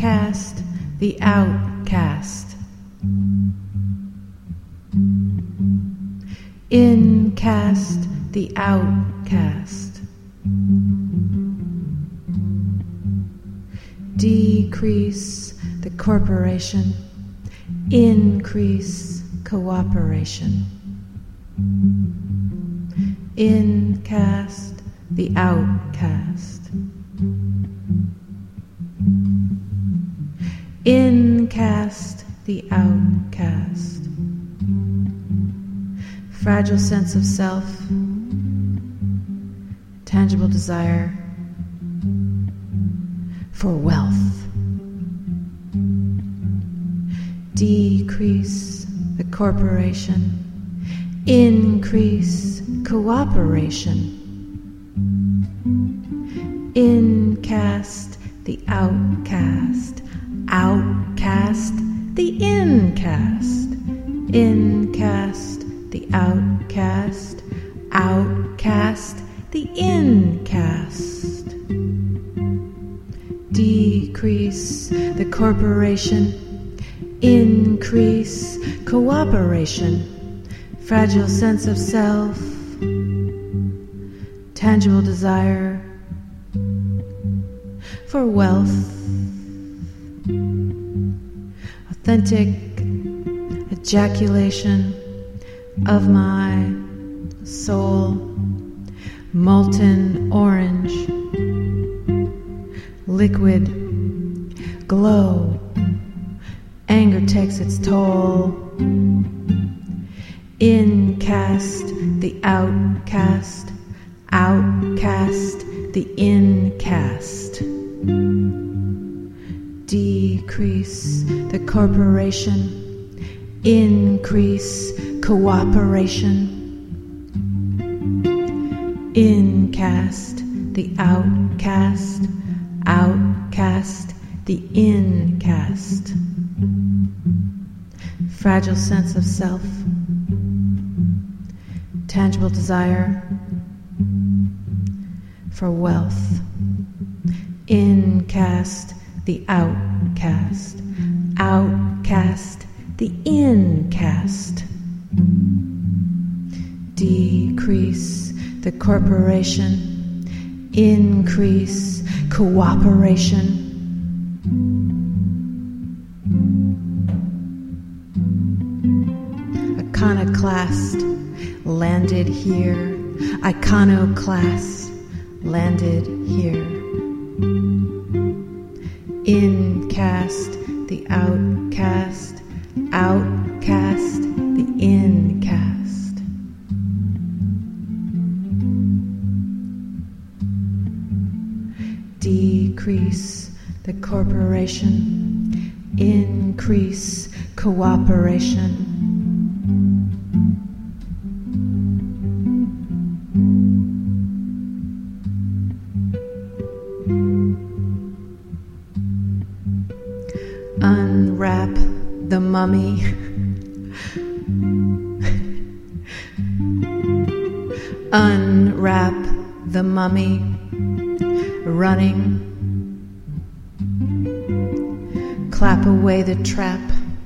Incast the outcast. Incast the outcast. Decrease the corporation. Increase cooperation. Incast the outcast. Incast the outcast. Fragile sense of self, tangible desire for wealth. Decrease the corporation, increase cooperation. Incast the outcast, outcast the incast. Incast the outcast, outcast the incast. Decrease the corporation, increase cooperation. Fragile sense of self, tangible desire for wealth. Authentic ejaculation of my soul, molten orange, liquid glow. Anger takes its toll. Incast the outcast, outcast the incast. Decrease the corporation, increase cooperation. Incast the outcast, outcast the incast. Fragile sense of self, tangible desire for wealth. Incast the outcast, outcast the incast. Decrease the corporation, increase cooperation. Iconoclast landed here, iconoclast landed here. Incast the outcast, outcast the incast. Decrease the corporation, increase cooperation. Unwrap the mummy. Unwrap the mummy. Running. Clap away the trap.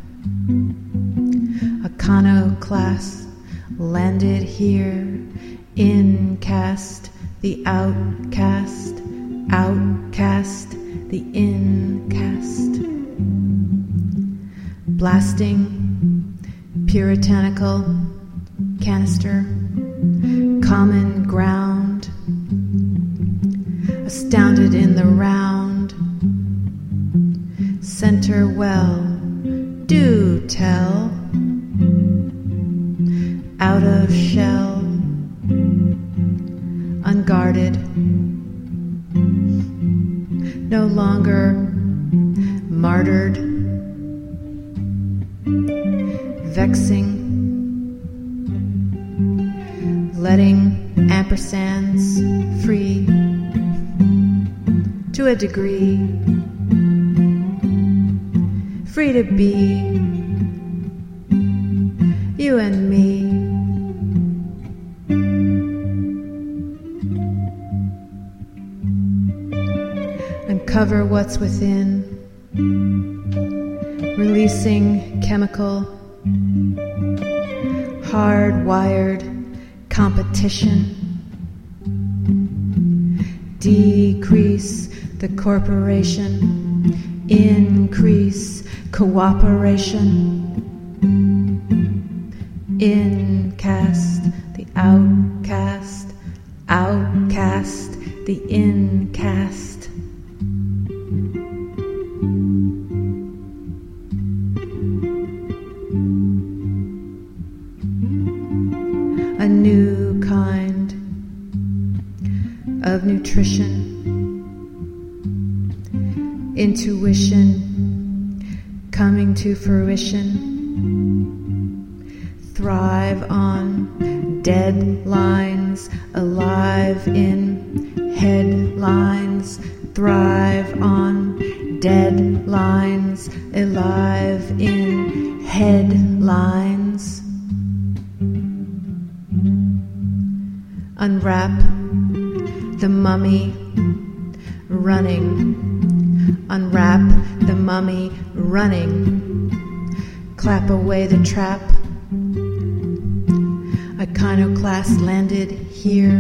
Iconoclast landed here. Incast the outcast, outcast the incast. Blasting, puritanical, canister, common ground, astounded in the round, center well, do tell, out of shell, unguarded, no longer martyred, vexing, letting ampersands free to a degree, free to be you and me. Uncover what's within. releasing chemical, hardwired competition. Decrease the corporation, increase cooperation. Incast the outcast, outcast the incast. A new kind of nutrition, intuition coming to fruition. Thrive on deadlines, alive in headlines. Thrive on deadlines, alive in headlines. Unwrap the mummy running. Unwrap the mummy running. Clap away the trap. Iconoclast landed here.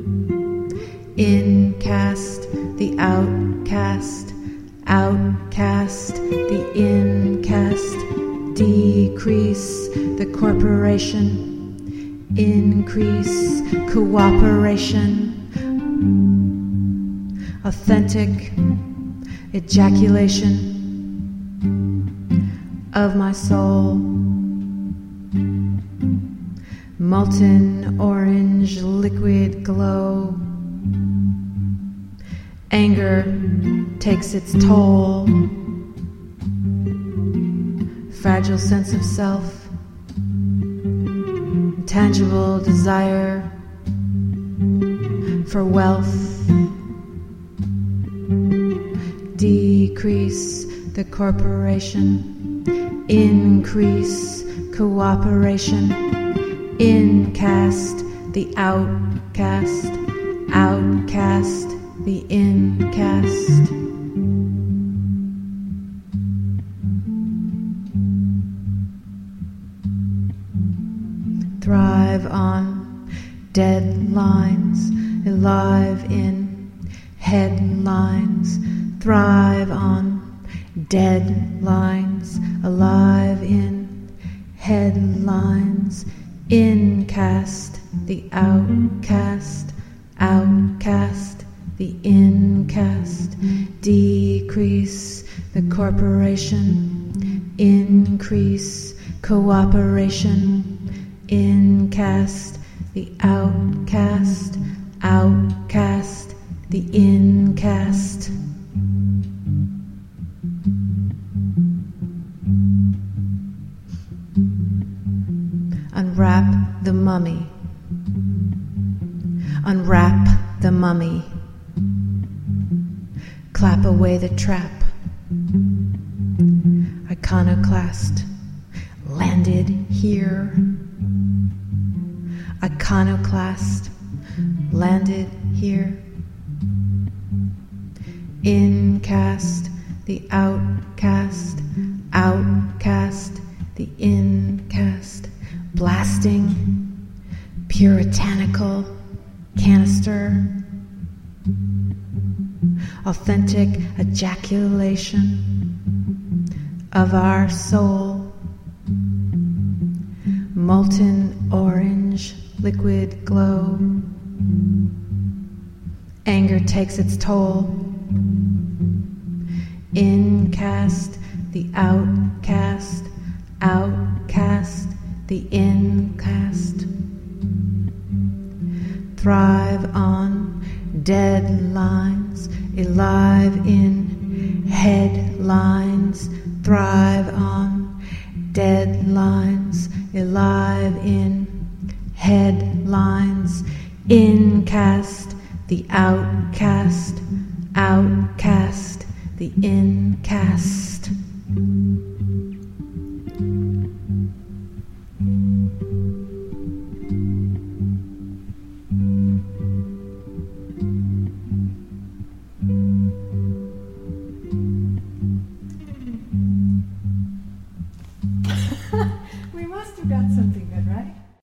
Incast the outcast, outcast the incast. Decrease the corporation, increase cooperation. Authentic ejaculation of my soul. Molten orange liquid glow. Anger takes its toll. Fragile sense of self. Tangible desire for wealth. Decrease the corporation, increase cooperation. Incast the outcast, outcast the incast. Thrive on deadlines, alive in headlines. Thrive on deadlines, alive in headlines. Incast the outcast, outcast the incast. Decrease the corporation, increase cooperation. Incast the outcast, outcast the incast. Unwrap the mummy. Unwrap the mummy. Clap away the trap. Iconoclast landed here. Iconoclast landed here. Incast the outcast, outcast the incast. Blasting puritanical canister. Authentic ejaculation of our soul. Molten orange liquid glow. Anger takes its toll. Incast the outcast, outcast the incast. Thrive on deadlines, alive in headlines. Thrive on deadlines, alive in headlines. Incast the outcast, outcast the incast.